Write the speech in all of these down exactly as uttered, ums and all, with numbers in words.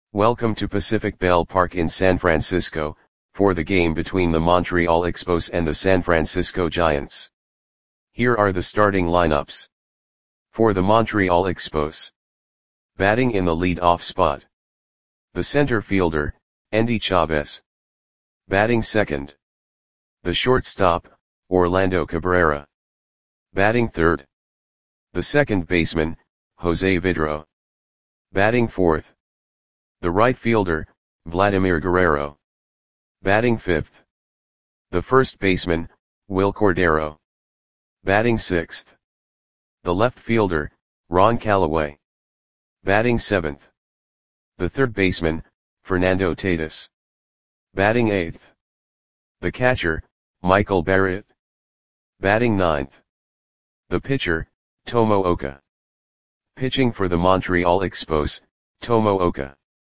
Welcome to Pacific Bell Park in San Francisco, for the game between the Montreal Expos and the San Francisco Giants. Here are the starting lineups. For the Montreal Expos. Batting in the lead-off spot. The center fielder, Endy Chavez. Batting second. The shortstop, Orlando Cabrera. Batting third. The second baseman, Jose Vidro. Batting fourth. The right fielder, Vladimir Guerrero. Batting fifth. The first baseman, Wil Cordero. Batting sixth. The left fielder, Ron Callaway. Batting seventh. The third baseman, Fernando Tatis. Batting eighth. The catcher, Michael Barrett. Batting ninth. The pitcher, Tomo Oka. Pitching for the Montreal Expos, Tomo Oka.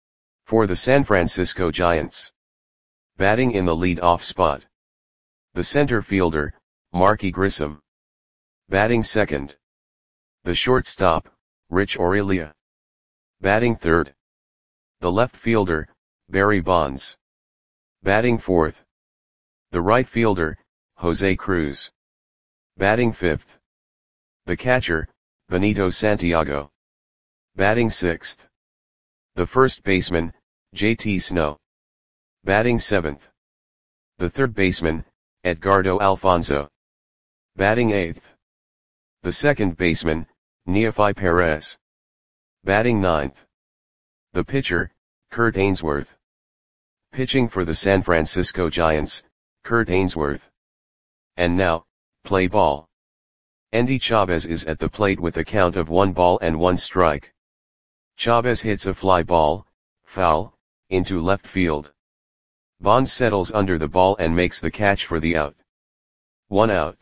For the San Francisco Giants. Batting in the lead-off spot. The center fielder, Marky Grissom. Batting second. The shortstop, Rich Aurelia. Batting third. The left fielder, Barry Bonds. Batting fourth. The right fielder, Jose Cruz. Batting fifth. The catcher, Benito Santiago. Batting sixth. The first baseman, J T Snow. Batting seventh. The third baseman, Edgardo Alfonso. Batting eighth. The second baseman, Neofi Perez. Batting ninth. The pitcher, Kurt Ainsworth. Pitching for the San Francisco Giants, Kurt Ainsworth. And now, play ball. Endy Chavez is at the plate with a count of one ball and one strike. Chavez hits a fly ball, foul, into left field. Bonds settles under the ball and makes the catch for the out. One out.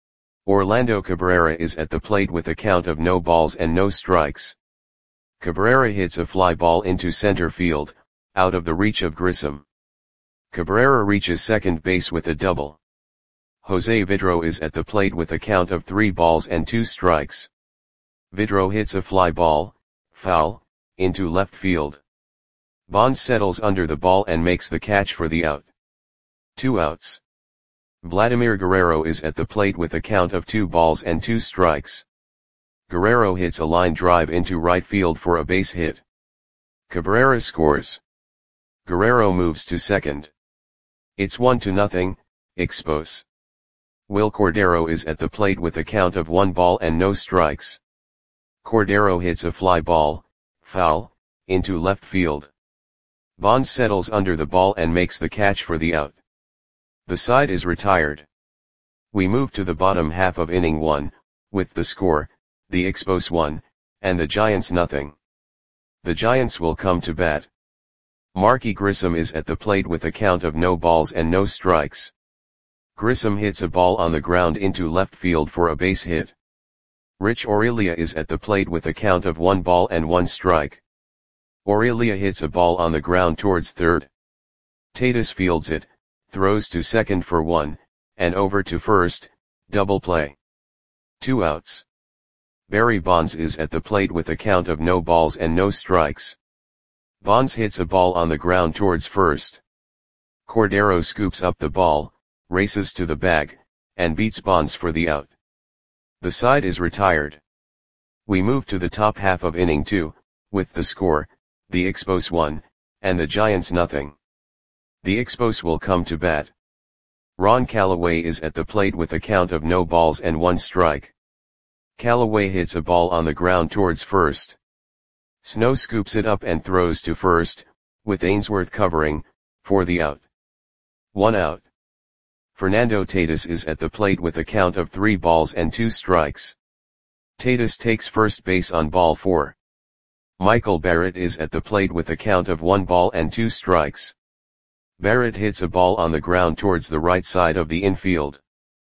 Orlando Cabrera is at the plate with a count of no balls and no strikes. Cabrera hits a fly ball into center field, out of the reach of Grissom. Cabrera reaches second base with a double. Jose Vidro is at the plate with a count of three balls and two strikes. Vidro hits a fly ball, foul, into left field. Bonds settles under the ball and makes the catch for the out. Two outs. Vladimir Guerrero is at the plate with a count of two balls and two strikes. Guerrero hits a line drive into right field for a base hit. Cabrera scores. Guerrero moves to second. It's one to nothing, Expos. Wil Cordero is at the plate with a count of one ball and no strikes. Cordero hits a fly ball, foul, into left field. Bonds settles under the ball and makes the catch for the out. The side is retired. We move to the bottom half of inning one, with the score, the Expos one, and the Giants nothing. The Giants will come to bat. Marky Grissom is at the plate with a count of no balls and no strikes. Grissom hits a ball on the ground into left field for a base hit. Rich Aurelia is at the plate with a count of one ball and one strike. Aurelia hits a ball on the ground towards third. Tatis fields it, throws to second for one, and over to first, double play. Two outs. Barry Bonds is at the plate with a count of no balls and no strikes. Bonds hits a ball on the ground towards first. Cordero scoops up the ball, races to the bag, and beats Bonds for the out. The side is retired. We move to the top half of inning two, with the score, the Expos one, and the Giants nothing. The Expos will come to bat. Ron Callaway is at the plate with a count of no balls and one strike. Callaway hits a ball on the ground towards first. Snow scoops it up and throws to first, with Ainsworth covering, for the out. One out. Fernando Tatis is at the plate with a count of three balls and two strikes. Tatis takes first base on ball four. Michael Barrett is at the plate with a count of one ball and two strikes. Barrett hits a ball on the ground towards the right side of the infield.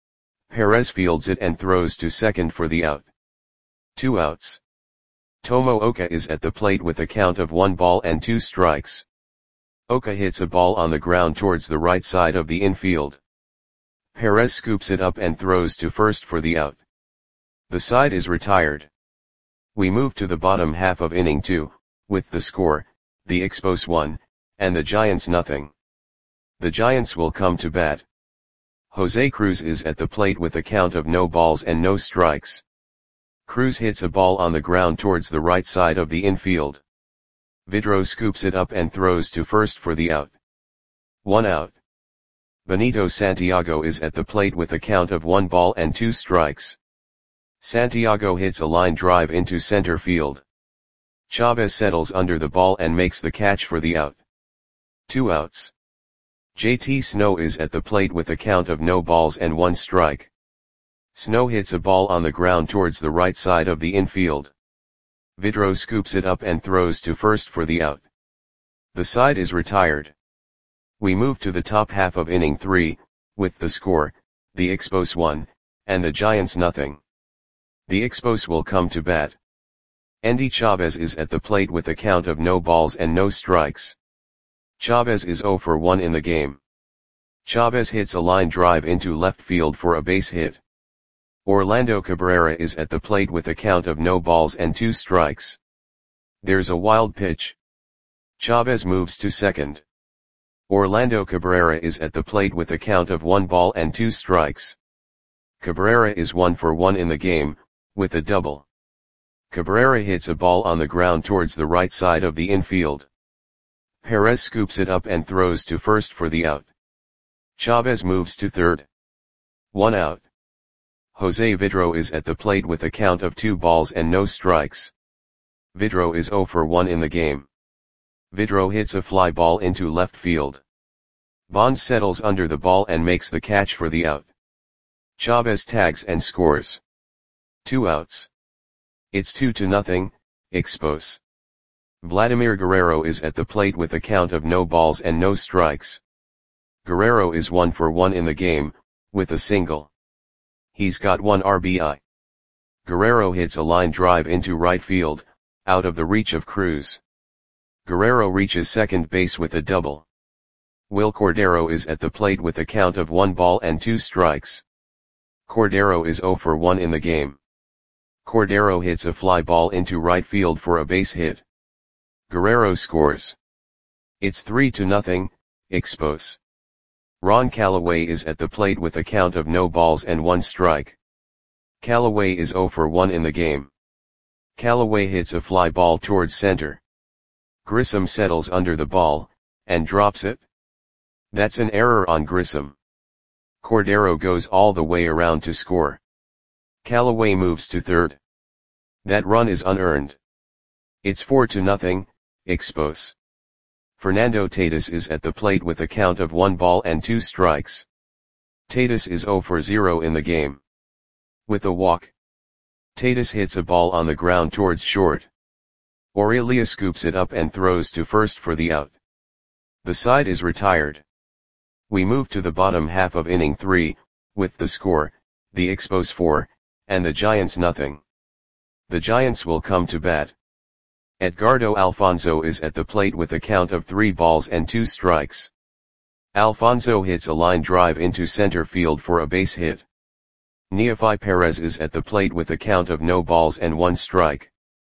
Perez fields it and throws to second for the out. Two outs. Tomo Oka is at the plate with a count of one ball and two strikes. Oka hits a ball on the ground towards the right side of the infield. Perez scoops it up and throws to first for the out. The side is retired. We move to the bottom half of inning two, with the score, the Expos one, and the Giants nothing. The Giants will come to bat. Jose Cruz is at the plate with a count of no balls and no strikes. Cruz hits a ball on the ground towards the right side of the infield. Vidro scoops it up and throws to first for the out. One out. Benito Santiago is at the plate with a count of one ball and two strikes. Santiago hits a line drive into center field. Chavez settles under the ball and makes the catch for the out. Two outs. J T Snow is at the plate with a count of no balls and one strike. Snow hits a ball on the ground towards the right side of the infield. Vidro scoops it up and throws to first for the out. The side is retired. We move to the top half of inning three, with the score, the Expos one, and the Giants nothing. The Expos will come to bat. Endy Chavez is at the plate with a count of no balls and no strikes. Chavez is zero for one in the game. Chavez hits a line drive into left field for a base hit. Orlando Cabrera is at the plate with a count of no balls and two strikes. There's a wild pitch. Chavez moves to second. Orlando Cabrera is at the plate with a count of one ball and two strikes. Cabrera is one for one in the game, with a double. Cabrera hits a ball on the ground towards the right side of the infield. Perez scoops it up and throws to first for the out. Chavez moves to third. One out. Jose Vidro is at the plate with a count of two balls and no strikes. Vidro is zero for one in the game. Vidro hits a fly ball into left field. Bonds settles under the ball and makes the catch for the out. Chavez tags and scores. Two outs. It's two to nothing, Expos. Vladimir Guerrero is at the plate with a count of no balls and no strikes. Guerrero is one for one in the game, with a single. He's got one R B I. Guerrero hits a line drive into right field, out of the reach of Cruz. Guerrero reaches second base with a double. Will Cordero is at the plate with a count of one ball and two strikes. Cordero is zero for one in the game. Cordero hits a fly ball into right field for a base hit. Guerrero scores. It's three to nothing, Expos. Ron Callaway is at the plate with a count of no balls and one strike. Callaway is zero for one in the game. Callaway hits a fly ball towards center. Grissom settles under the ball, and drops it. That's an error on Grissom. Cordero goes all the way around to score. Callaway moves to third. That run is unearned. It's four to nothing, Expos. Fernando Tatis is at the plate with a count of one ball and two strikes. Tatis is zero for zero in the game. With a walk. Tatis hits a ball on the ground towards short. Aurelia scoops it up and throws to first for the out. The side is retired. We move to the bottom half of inning three, with the score, the Expos four, and the Giants nothing. The Giants will come to bat. Edgardo Alfonzo is at the plate with a count of three balls and two strikes. Alfonzo hits a line drive into center field for a base hit. Neofi Perez is at the plate with a count of no balls and one strike.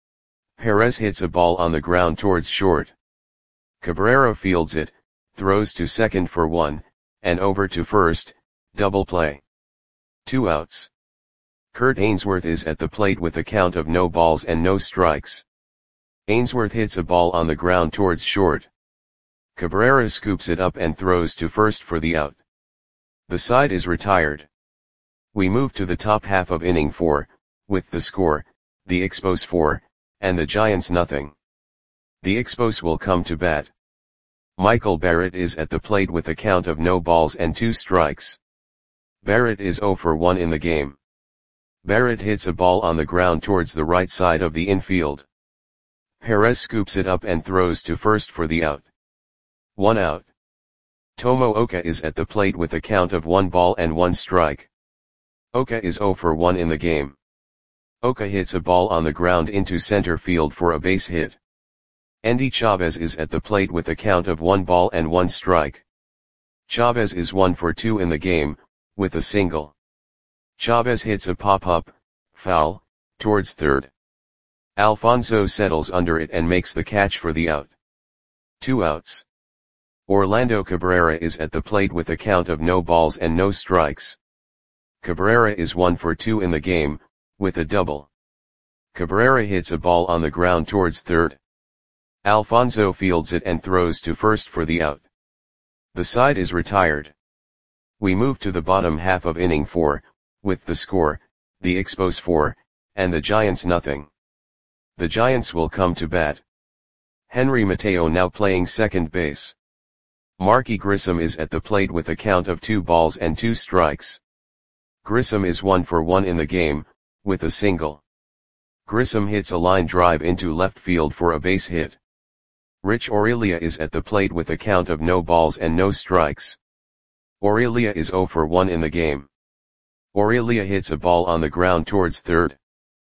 Perez hits a ball on the ground towards short. Cabrera fields it, throws to second for one, and over to first, double play. Two outs. Kurt Ainsworth is at the plate with a count of no balls and no strikes. Ainsworth hits a ball on the ground towards short. Cabrera scoops it up and throws to first for the out. The side is retired. We move to the top half of inning four, with the score, the Expos four, and the Giants nothing. The Expos will come to bat. Michael Barrett is at the plate with a count of no balls and two strikes. Barrett is zero for one in the game. Barrett hits a ball on the ground towards the right side of the infield. Perez scoops it up and throws to first for the out. One out. Tomo Oka is at the plate with a count of one ball and one strike. Oka is zero for one in the game. Oka hits a ball on the ground into center field for a base hit. Endy Chavez is at the plate with a count of one ball and one strike. Chavez is one for two in the game, with a single. Chavez hits a pop-up, foul, towards third. Alfonso settles under it and makes the catch for the out. Two outs. Orlando Cabrera is at the plate with a count of no balls and no strikes. Cabrera is one for two in the game, with a double. Cabrera hits a ball on the ground towards third. Alfonso fields it and throws to first for the out. The side is retired. We move to the bottom half of inning four, with the score, the Expos four, and the Giants nothing. The Giants will come to bat. Henry Mateo now playing second base. Marky Grissom is at the plate with a count of two balls and two strikes. Grissom is one for one in the game, with a single. Grissom hits a line drive into left field for a base hit. Rich Aurelia is at the plate with a count of no balls and no strikes. Aurelia is zero for one in the game. Aurelia hits a ball on the ground towards third.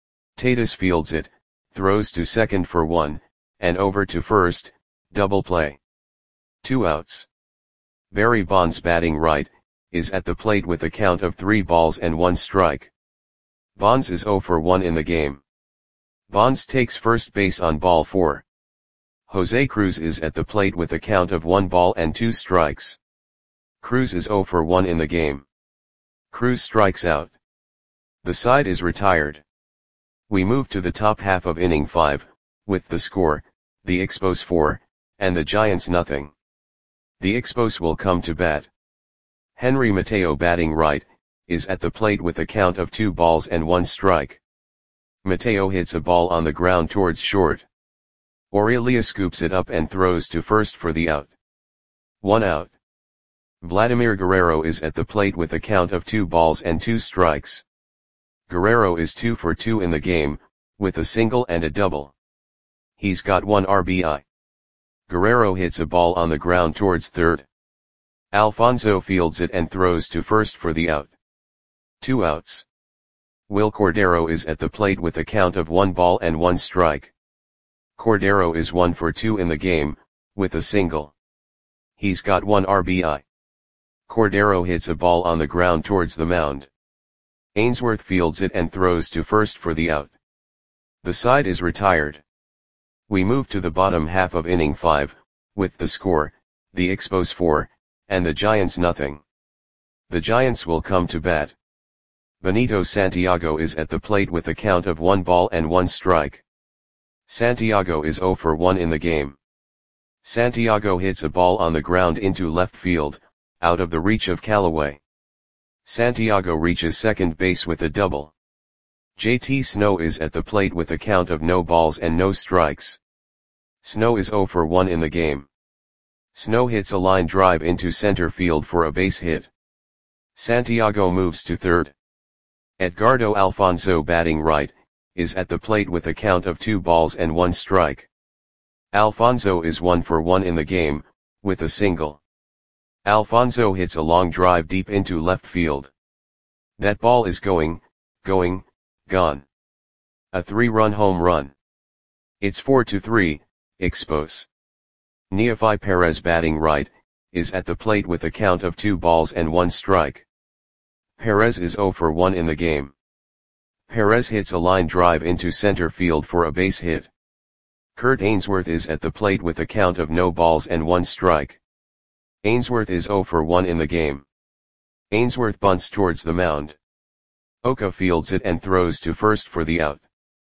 Tatis fields it, throws to second for one, and over to first, double play. Two outs. Barry Bonds batting right, is at the plate with a count of three balls and one strike. Bonds is zero for one in the game. Bonds takes first base on ball four. Jose Cruz is at the plate with a count of one ball and two strikes. Cruz is zero for one in the game. Cruz strikes out. The side is retired. We move to the top half of inning five, with the score, the Expos four, and the Giants nothing. The Expos will come to bat. Henry Mateo batting right, is at the plate with a count of two balls and one strike. Mateo hits a ball on the ground towards short. Aurelia scoops it up and throws to first for the out. One out. Vladimir Guerrero is at the plate with a count of two balls and two strikes. Guerrero is two for two in the game, with a single and a double. He's got one R B I. Guerrero hits a ball on the ground towards third. Alfonso fields it and throws to first for the out. Two outs. Will Cordero is at the plate with a count of one ball and one strike. Cordero is one for two in the game, with a single. He's got one R B I. Cordero hits a ball on the ground towards the mound. Ainsworth fields it and throws to first for the out. The side is retired. We move to the bottom half of inning five, with the score, the Expos four, and the Giants nothing. The Giants will come to bat. Benito Santiago is at the plate with a count of one ball and one strike. Santiago is zero for one in the game. Santiago hits a ball on the ground into left field, out of the reach of Callaway. Santiago reaches second base with a double. J T Snow is at the plate with a count of no balls and no strikes. Snow is zero for one in the game. Snow hits a line drive into center field for a base hit. Santiago moves to third. Edgardo Alfonso batting right, is at the plate with a count of two balls and one strike. Alfonso is one for one in the game, with a single. Alfonso hits a long drive deep into left field. That ball is going, going, gone. A three-run home run. It's four to three, Expos. Neofi Perez batting right, is at the plate with a count of two balls and one strike. Perez is zero for one in the game. Perez hits a line drive into center field for a base hit. Kurt Ainsworth is at the plate with a count of no balls and one strike. Ainsworth is zero for one in the game. Ainsworth bunts towards the mound. Oka fields it and throws to first for the out.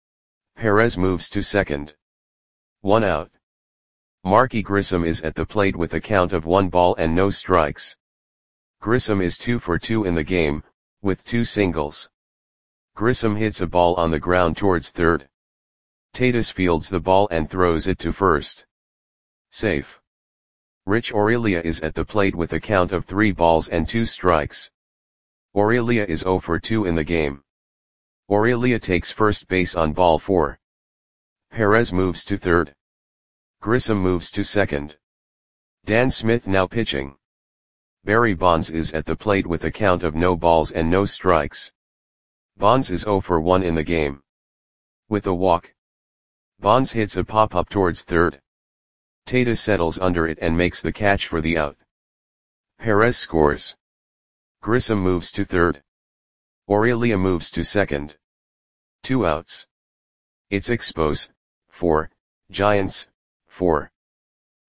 Perez moves to second. One out. Marky Grissom is at the plate with a count of one ball and no strikes. Grissom is two for two in the game, with two singles. Grissom hits a ball on the ground towards third. Tatis fields the ball and throws it to first. Safe. Rich Aurelia is at the plate with a count of three balls and two strikes. Aurelia is zero for two in the game. Aurelia takes first base on ball four. Perez moves to third. Grissom moves to second. Dan Smith now pitching. Barry Bonds is at the plate with a count of no balls and no strikes. Bonds is zero for one in the game. With a walk. Bonds hits a pop-up towards third. Tatis settles under it and makes the catch for the out. Perez scores. Grissom moves to third. Aurelia moves to second. Two outs. It's Expos, four, Giants, four.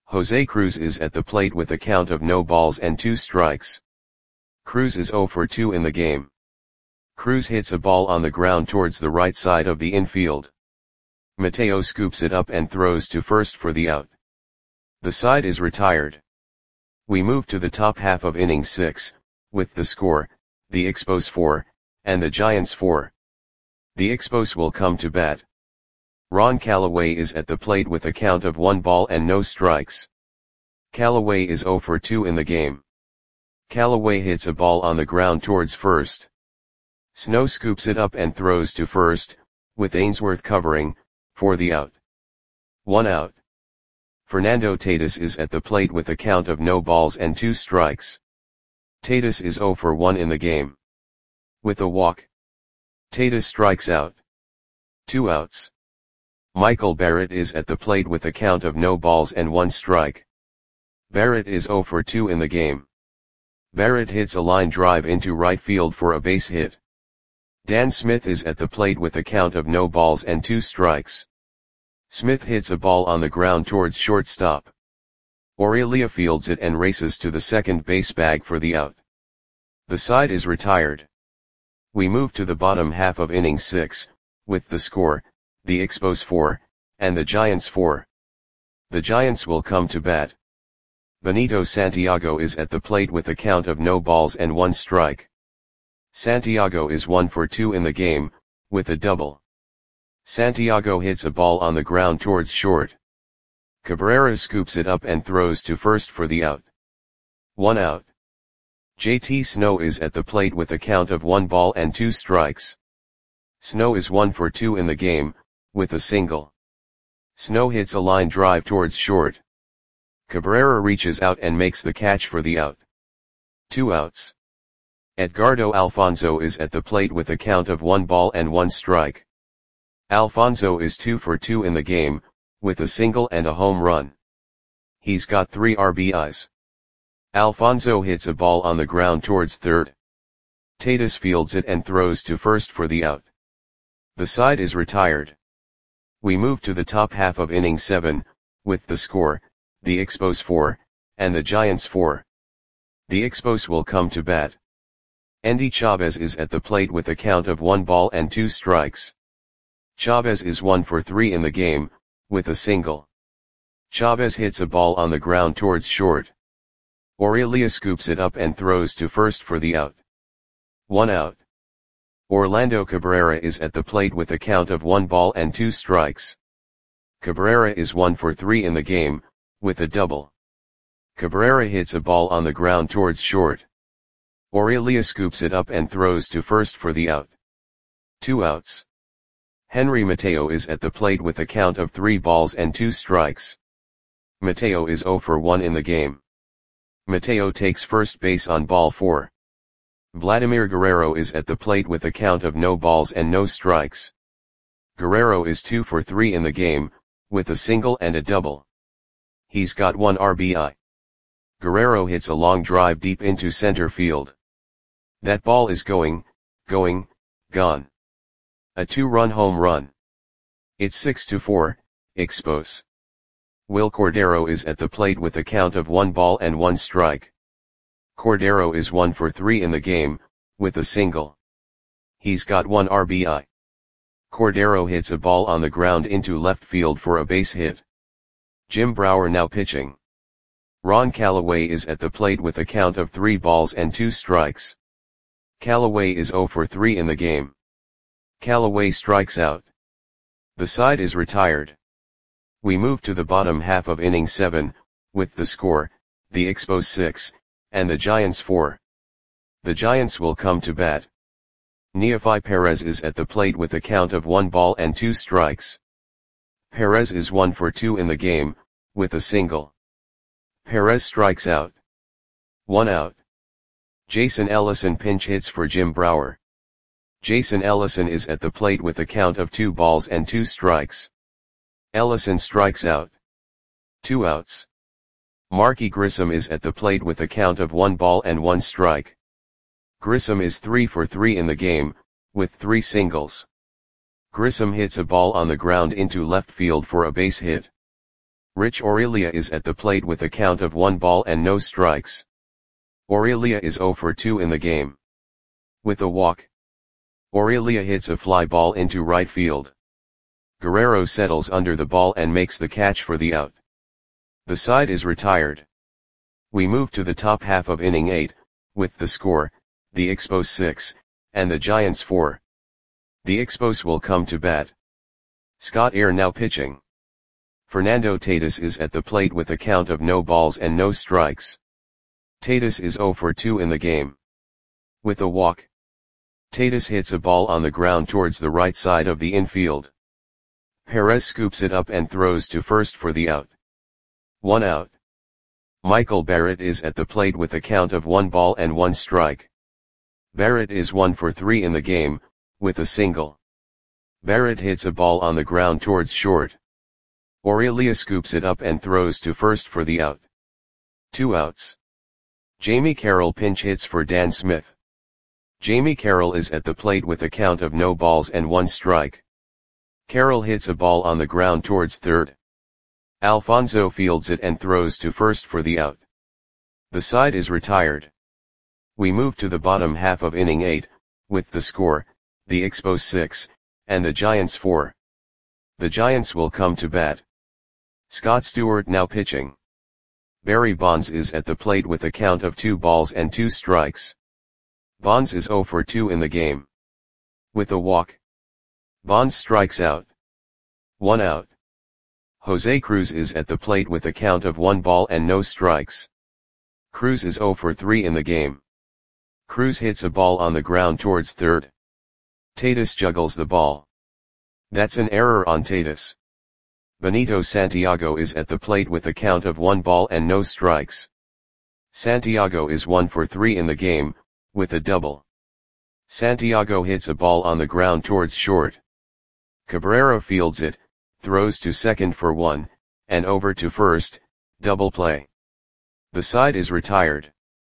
Jose Cruz is at the plate with a count of no balls and two strikes. Cruz is zero for two in the game. Cruz hits a ball on the ground towards the right side of the infield. Mateo scoops it up and throws to first for the out. The side is retired. We move to the top half of inning six, with the score, the Expos four, and the Giants four. The Expos will come to bat. Ron Callaway is at the plate with a count of one ball and no strikes. Callaway is zero for two in the game. Callaway hits a ball on the ground towards first. Snow scoops it up and throws to first, with Ainsworth covering, for the out. One out. Fernando Tatis is at the plate with a count of no balls and two strikes. Tatis is zero for one in the game. With a walk, Tatis strikes out. Two outs. Michael Barrett is at the plate with a count of no balls and one strike. Barrett is zero for two in the game. Barrett hits a line drive into right field for a base hit. Dan Smith is at the plate with a count of no balls and two strikes. Smith hits a ball on the ground towards shortstop. Aurelia fields it and races to the second base bag for the out. The side is retired. We move to the bottom half of inning six, with the score, the Expos four, and the Giants four. The Giants will come to bat. Benito Santiago is at the plate with a count of no balls and one strike. Santiago is one for two in the game, with a double. Santiago hits a ball on the ground towards short. Cabrera scoops it up and throws to first for the out. One out. J T Snow is at the plate with a count of one ball and two strikes. Snow is one for two in the game, with a single. Snow hits a line drive towards short. Cabrera reaches out and makes the catch for the out. Two outs. Edgardo Alfonzo is at the plate with a count of one ball and one strike. Alfonzo is two for two in the game, with a single and a home run. He's got three R B Is. Alfonzo hits a ball on the ground towards third. Tatis fields it and throws to first for the out. The side is retired. We move to the top half of inning seven, with the score, the Expos four, and the Giants four. The Expos will come to bat. Endy Chavez is at the plate with a count of one ball and two strikes. Chavez is one for three in the game, with a single. Chavez hits a ball on the ground towards short. Aurelia scoops it up and throws to first for the out. One out. Orlando Cabrera is at the plate with a count of one ball and two strikes. Cabrera is one for three in the game, with a double. Cabrera hits a ball on the ground towards short. Aurelia scoops it up and throws to first for the out. Two outs. Henry Mateo is at the plate with a count of three balls and two strikes. Mateo is zero for one in the game. Mateo takes first base on ball four. Vladimir Guerrero is at the plate with a count of no balls and no strikes. Guerrero is two for three in the game, with a single and a double. He's got one R B I. Guerrero hits a long drive deep into center field. That ball is going, going, gone. A two-run home run. It's six to four, Expos. Will Cordero is at the plate with a count of one ball and one strike. Cordero is one for three in the game, with a single. He's got one R B I. Cordero hits a ball on the ground into left field for a base hit. Jim Brower now pitching. Ron Callaway is at the plate with a count of three balls and two strikes. Callaway is zero for three in the game. Callaway strikes out. The side is retired. We move to the bottom half of inning seven, with the score, the Expos six, and the Giants four. The Giants will come to bat. Neefi Perez is at the plate with a count of one ball and two strikes. Perez is one for two in the game, with a single. Perez strikes out. One out. Jason Ellison pinch hits for Jim Brower. Jason Ellison is at the plate with a count of two balls and two strikes. Ellison strikes out. Two outs. Marky Grissom is at the plate with a count of one ball and one strike. Grissom is three for three in the game, with three singles. Grissom hits a ball on the ground into left field for a base hit. Rich Aurelia is at the plate with a count of one ball and no strikes. Aurelia is zero for two in the game. With a walk, Aurelia hits a fly ball into right field. Guerrero settles under the ball and makes the catch for the out. The side is retired. We move to the top half of inning eight, with the score, the Expos six, and the Giants four. The Expos will come to bat. Scott Air now pitching. Fernando Tatis is at the plate with a count of no balls and no strikes. Tatis is zero for two in the game. With a walk, Tatis hits a ball on the ground towards the right side of the infield. Perez scoops it up and throws to first for the out. One out. Michael Barrett is at the plate with a count of one ball and one strike. Barrett is one for three in the game, with a single. Barrett hits a ball on the ground towards short. Aurelia scoops it up and throws to first for the out. Two outs. Jamie Carroll pinch hits for Dan Smith. Jamie Carroll is at the plate with a count of no balls and one strike. Carroll hits a ball on the ground towards third. Alfonso fields it and throws to first for the out. The side is retired. We move to the bottom half of inning eight, with the score, the Expos six, and the Giants four. The Giants will come to bat. Scott Stewart now pitching. Barry Bonds is at the plate with a count of two balls and two strikes. Bonds is zero for two in the game. With a walk, Bonds strikes out. One out. Jose Cruz is at the plate with a count of one ball and no strikes. Cruz is zero for three in the game. Cruz hits a ball on the ground towards third. Tatis juggles the ball. That's an error on Tatis. Benito Santiago is at the plate with a count of one ball and no strikes. Santiago is one for three in the game, with a double. Santiago hits a ball on the ground towards short. Cabrera fields it, throws to second for one, and over to first, double play. The side is retired.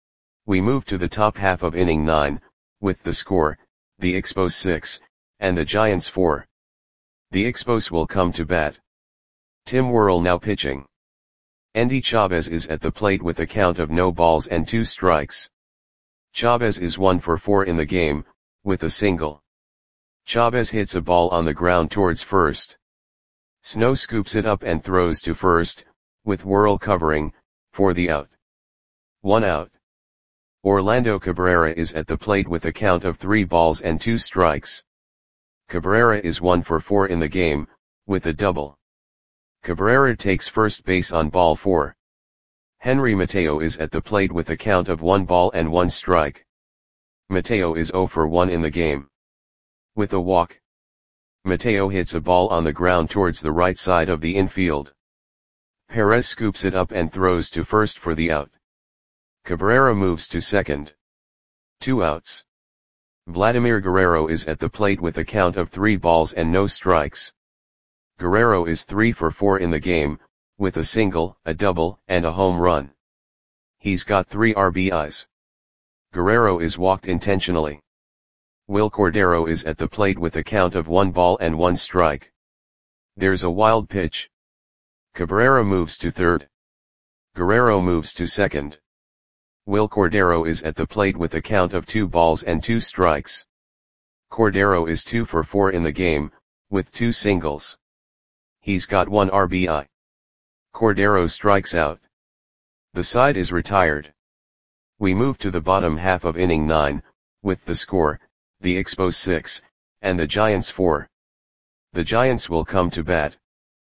We move to the top half of inning nine, with the score, the Expos six, and the Giants four. The Expos will come to bat. Tim Worrell now pitching. Endy Chavez is at the plate with a count of no balls and two strikes. Chavez is one for four in the game, with a single. Chavez hits a ball on the ground towards first. Snow scoops it up and throws to first, with Worrell covering, for the out. One out. Orlando Cabrera is at the plate with a count of three balls and two strikes. Cabrera is one for four in the game, with a double. Cabrera takes first base on ball four. Henry Mateo is at the plate with a count of one ball and one strike. Mateo is zero for one in the game. With a walk, Mateo hits a ball on the ground towards the right side of the infield. Perez scoops it up and throws to first for the out. Cabrera moves to second. Two outs. Vladimir Guerrero is at the plate with a count of three balls and no strikes. Guerrero is three for four in the game, with a single, a double, and a home run. He's got three R B Is. Guerrero is walked intentionally. Will Cordero is at the plate with a count of one ball and one strike. There's a wild pitch. Cabrera moves to third. Guerrero moves to second. Will Cordero is at the plate with a count of two balls and two strikes. Cordero is two for four in the game, with two singles. He's got one R B I. Cordero strikes out. The side is retired. We move to the bottom half of inning nine, with the score, the Expos six, and the Giants four. The Giants will come to bat.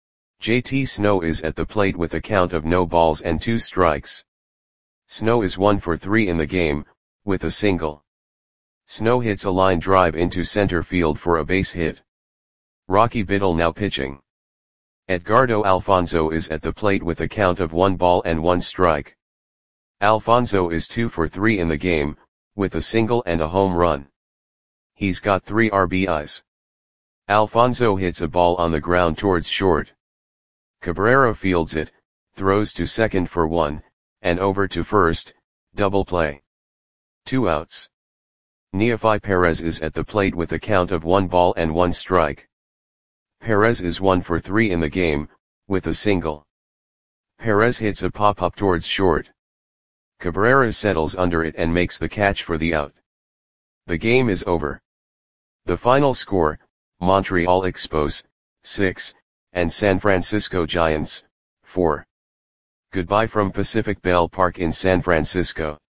J T Snow is at the plate with a count of no balls and two strikes. Snow is one for three in the game, with a single. Snow hits a line drive into center field for a base hit. Rocky Biddle now pitching. Edgardo Alfonzo is at the plate with a count of one ball and one strike. Alfonzo is two for three in the game, with a single and a home run. He's got three R B Is. Alfonzo hits a ball on the ground towards short. Cabrera fields it, throws to second for one, and over to first, double play. Two outs. Neofi Perez is at the plate with a count of one ball and one strike. Perez is one for three in the game, with a single. Perez hits a pop-up towards short. Cabrera settles under it and makes the catch for the out. The game is over. The final score, Montreal Expos, six, and San Francisco Giants, four. Goodbye from Pacific Bell Park in San Francisco.